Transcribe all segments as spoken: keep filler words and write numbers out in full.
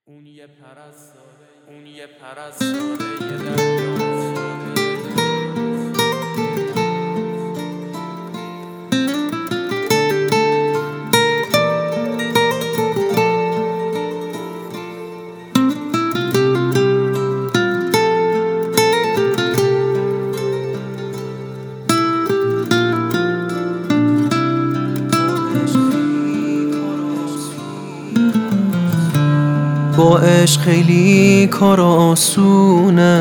اون یه پرستاره اون یه پرستاره یه دریاست. با عشق خیلی کار آسونه،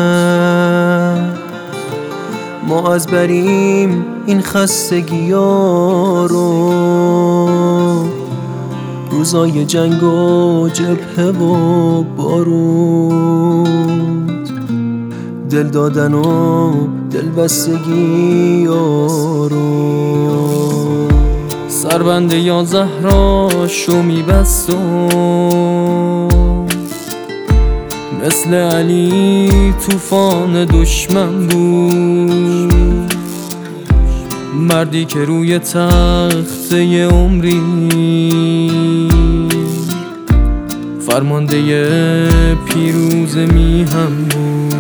ما از بریم این خستگی ها رو، روزای جنگ و جبهه و بارود، دل دادن و دل بستگی ها رو. سربند یازده را شو میبست و مثل علی طوفان دشمن بود، مردی که روی تخت یه عمری فرمانده پیروز میهم بود.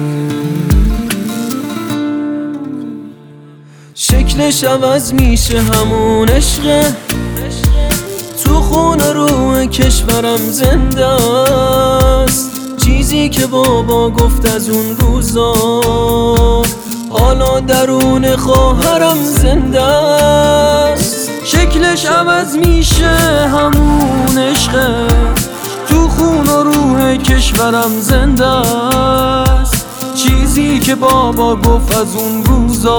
شکلش عوض میشه همون عشقه، تو خون روح کشورم زنده است، چیزی که بابا گفت از اون روزا حالا درون خواهرم زنده است. شکلش عوض میشه همون عشقه، تو خون و روح کشورم زنده است، چیزی که بابا گفت از اون روزا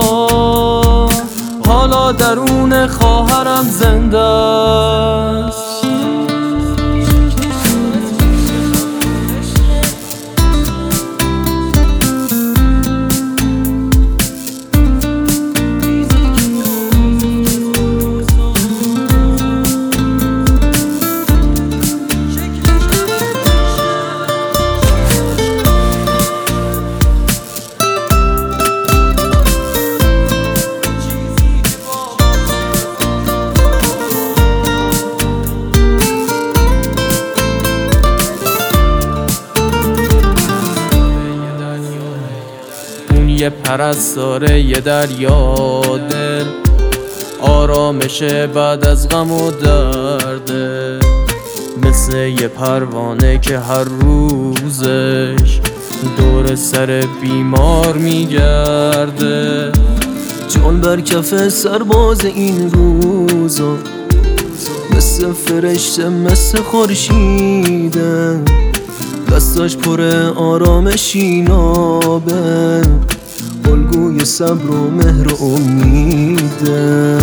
حالا درون خواهرم زنده است. یه پرستاره یه دریا دل، آرامشه بعد از غم و درده، مثل یه پروانه که هر روزش دور سر بیمار میگرده. جان بر کف سرباز این روزا، مثل فرشته مثل خورشیده، دستاش پر آرامشی نابه، الگوی صبر و مهر و امیده.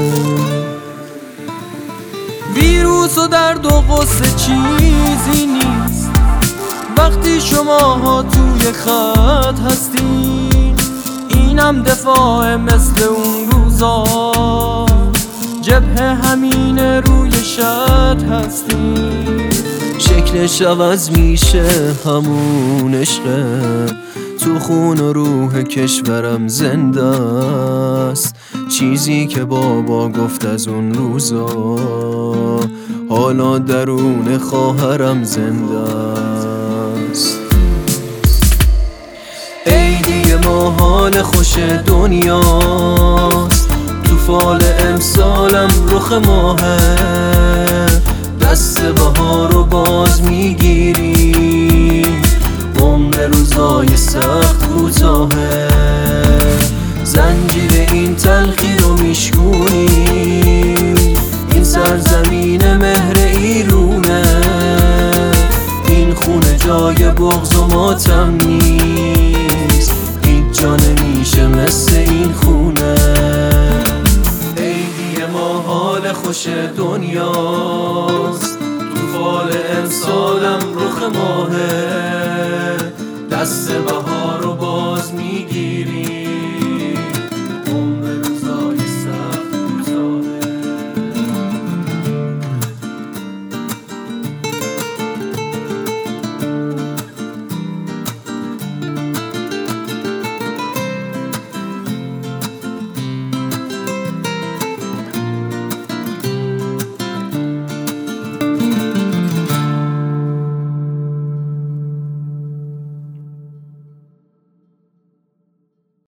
ویروس و درد و غصه چیزی نیست وقتی شماها توی خط هستین، اینم دفاع مثل اون روزا، جبهه همین روی شط هستین. شکلش عوض میشه همون عشقه، تو خون و روح کشورم زنده است، چیزی که بابا گفت از اون روزا حالا درون خواهرم زنده است. عیدی ما حال خوش دنیاست، تو فال امسالم رخ ماهه، دست بهار رو باز میگیری، عمر روزای سخت کوتاهه، زنجیر این تلخی رو میشکونی، این سرزمین مهر ایرونه، این خونه جای بغض و ماتم نیست، هیچ جا نمیشه مثل این خونه. عیدی ما حال خوش دنیاست، تو فال امسالم رخ ماهه، دست بهار رو باز میگی